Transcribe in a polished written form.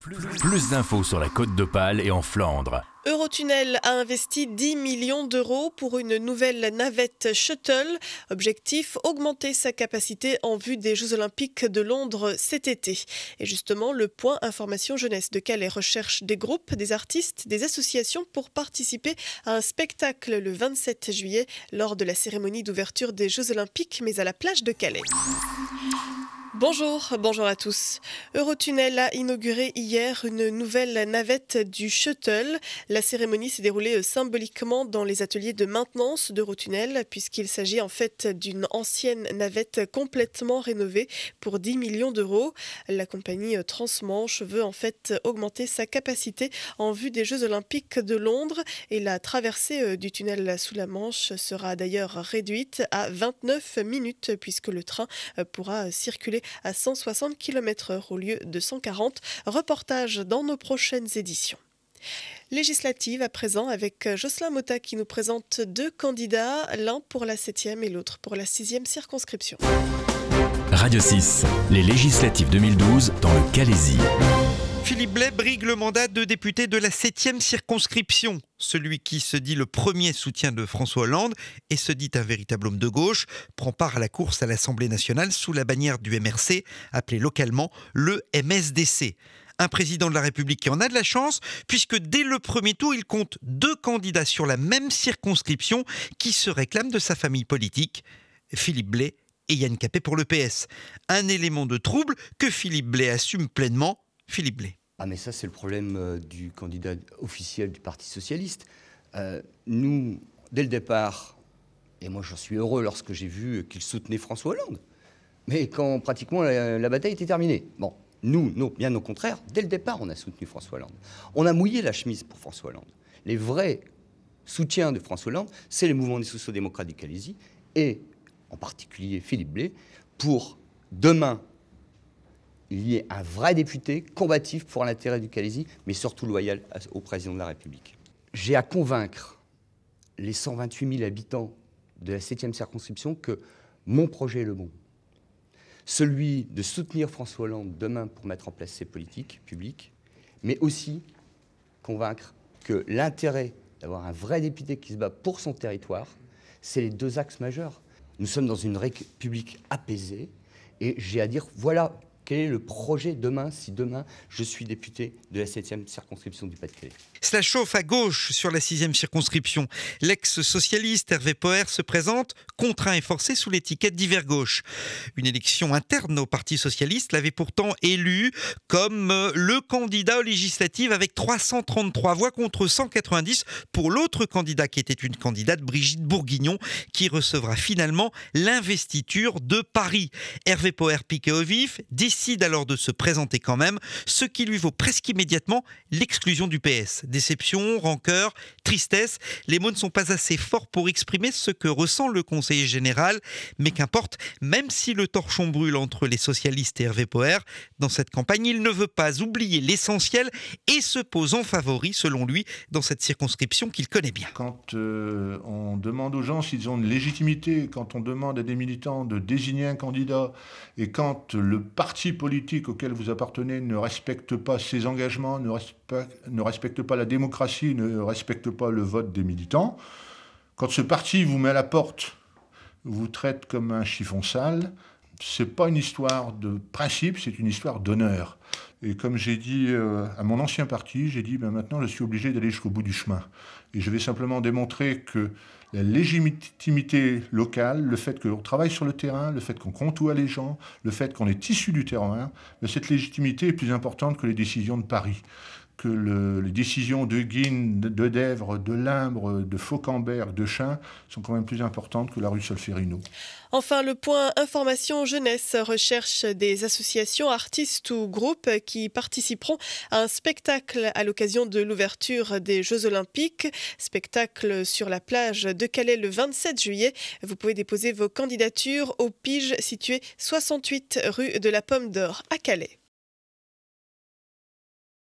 Plus d'infos sur la Côte d'Opale et en Flandre. Eurotunnel a investi 10 millions d'euros pour une nouvelle navette shuttle. Objectif, augmenter sa capacité en vue des Jeux Olympiques de Londres cet été. Et justement, le point information jeunesse de Calais recherche des groupes, des artistes, des associations pour participer à un spectacle le 27 juillet lors de la cérémonie d'ouverture des Jeux Olympiques, mais à la plage de Calais. Bonjour à tous. Eurotunnel a inauguré hier une nouvelle navette du shuttle. La cérémonie s'est déroulée symboliquement dans les ateliers de maintenance d'Eurotunnel puisqu'il s'agit en fait d'une ancienne navette complètement rénovée pour 10 millions d'euros. La compagnie Transmanche veut en fait augmenter sa capacité en vue des Jeux Olympiques de Londres et la traversée du tunnel sous la Manche sera d'ailleurs réduite à 29 minutes puisque le train pourra circuler à 160 km/h au lieu de 140. Reportage dans nos prochaines éditions. Législative à présent avec Jocelyn Motta qui nous présente deux candidats, l'un pour la 7e et l'autre pour la 6e circonscription. Radio 6, les législatives 2012 dans le Calaisis. Philippe Blais brigue le mandat de député de la 7e circonscription. Celui qui se dit le premier soutien de François Hollande et se dit un véritable homme de gauche prend part à la course à l'Assemblée nationale sous la bannière du MRC, appelé localement le MSDC. Un président de la République qui en a de la chance, puisque dès le premier tour, il compte deux candidats sur la même circonscription qui se réclament de sa famille politique, Philippe Blais et Yann Capet pour le PS. Un élément de trouble que Philippe Blais assume pleinement. Philippe Blais. Ah mais ça c'est le problème du candidat officiel du Parti Socialiste. Nous, dès le départ, et moi j'en suis heureux lorsque j'ai vu qu'il soutenait François Hollande, mais quand pratiquement la bataille était terminée. Bon, nous, bien au contraire, dès le départ on a soutenu François Hollande. On a mouillé la chemise pour François Hollande. Les vrais soutiens de François Hollande, c'est les mouvements des sociaux-démocrates du Calaisis, et en particulier Philippe Blais, pour demain il y ait un vrai député combatif pour l'intérêt du Calaisis, mais surtout loyal au président de la République. J'ai à convaincre les 128 000 habitants de la 7e circonscription que mon projet est le bon. Celui de soutenir François Hollande demain pour mettre en place ses politiques publiques, mais aussi convaincre que l'intérêt d'avoir un vrai député qui se bat pour son territoire, c'est les deux axes majeurs. Nous sommes dans une République apaisée et j'ai à dire, voilà, quel est le projet demain, si demain je suis député de la 7e circonscription du Pas-de-Calais. Cela chauffe à gauche sur la 6e circonscription. L'ex-socialiste Hervé Poher se présente contraint et forcé sous l'étiquette d'hiver gauche. Une élection interne au Parti socialiste l'avait pourtant élu comme le candidat aux législatives avec 333 voix contre 190 pour l'autre candidat qui était une candidate, Brigitte Bourguignon, qui recevra finalement l'investiture de Paris. Hervé Poher, piqué au vif, décide alors de se présenter quand même, ce qui lui vaut presque immédiatement l'exclusion du PS. Déception, rancœur, tristesse, les mots ne sont pas assez forts pour exprimer ce que ressent le conseiller général, mais qu'importe, même si le torchon brûle entre les socialistes et Hervé Poher, dans cette campagne, il ne veut pas oublier l'essentiel et se pose en favori, selon lui, dans cette circonscription qu'il connaît bien. Quand on demande aux gens s'ils ont une légitimité, quand on demande à des militants de désigner un candidat, et quand le parti politique auquel vous appartenez ne respecte pas ses engagements, ne respecte pas la démocratie, ne respecte pas le vote des militants, quand ce parti vous met à la porte, vous traite comme un chiffon sale, c'est pas une histoire de principe, c'est une histoire d'honneur. Et comme j'ai dit à mon ancien parti, j'ai dit maintenant je suis obligé d'aller jusqu'au bout du chemin. Et je vais simplement démontrer que la légitimité locale, le fait qu'on travaille sur le terrain, le fait qu'on côtoie les gens, le fait qu'on est issu du terrain, cette légitimité est plus importante que les décisions de Paris, que les décisions de Guine, de Dèvres, de Limbre, de Fauquembert, de Chain sont quand même plus importantes que la rue Solferino. Enfin, le point information jeunesse recherche des associations, artistes ou groupes qui participeront à un spectacle à l'occasion de l'ouverture des Jeux Olympiques. Spectacle sur la plage de Calais le 27 juillet. Vous pouvez déposer vos candidatures au Pige situé 68 rue de la Pomme d'Or à Calais.